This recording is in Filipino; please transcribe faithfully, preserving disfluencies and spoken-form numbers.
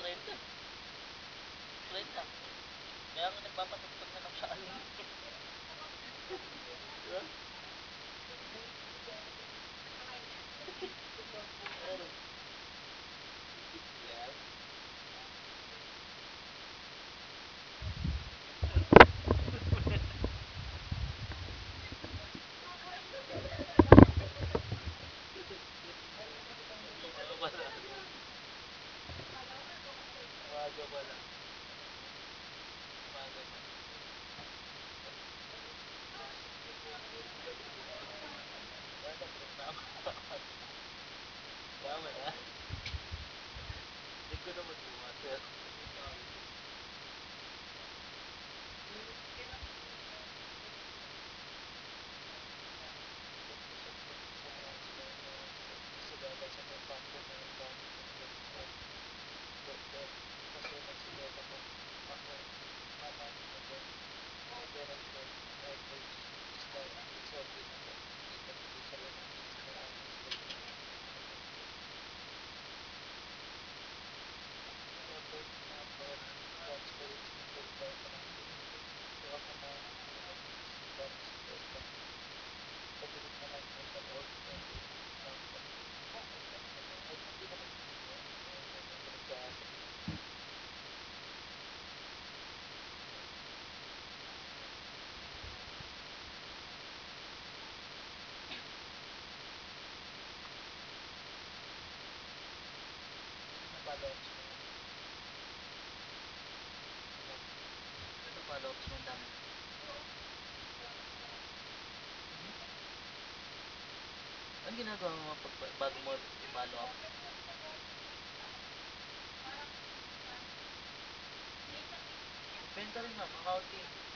trenta. trenta. Kaya nga nagpapatugtog na lang sa alim. Diba? Meron. Yan. Ano ba na? Umaga pa lang. Umaga pa. Wala, tama. Tama na. Hindi ko naman bukas. Sir. Follow-ups mo. Ano follow-ups mo dami? Ano ginagawa mo pag bago mo i-follow up? Depende rin ma'am, accounting.